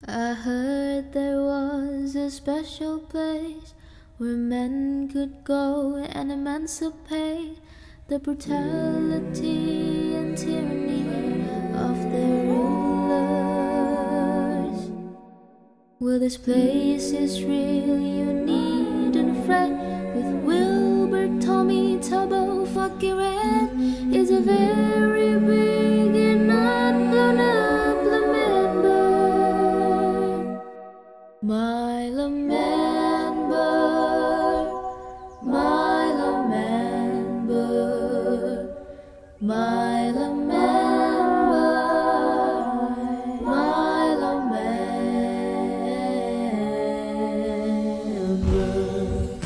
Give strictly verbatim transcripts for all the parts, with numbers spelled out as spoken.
I heard there was a special place where men could go and emancipate the brutality and tyranny of their rulers. Well, this place is real, you needn't fret. With Wilbur, Tommy, Tubbo, Funky Red, it's a very big and not blown up Lamenberg. My Lamenberg, my Lamenberg, my Lamenberg, my Lamenberg.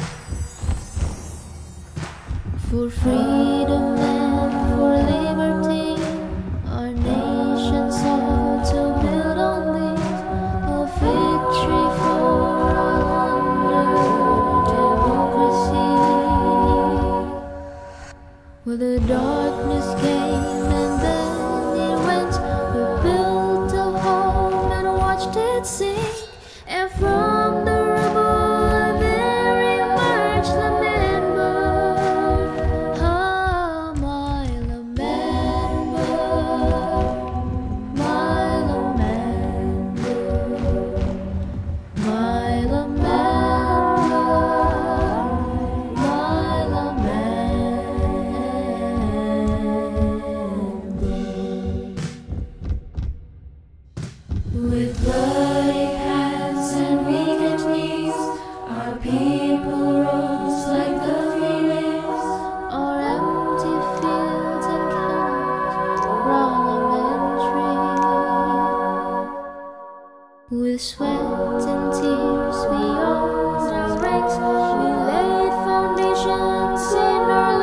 For freedom and for liberty, our nation sought to build on these, a victory for all under democracy. Well, the darkness came and then it went. We built a home and watched it sink, and from the rubble there emerged Lamenberg. Ah, my Lamenberg, my Lamenberg, my Lamenberg, my Lamenberg. With bloody hands and weakened knees, our people rose like the phoenix. Our empty fields and cannons brought lamentary. With sweat and tears we armed our ranks, we laid foundations in our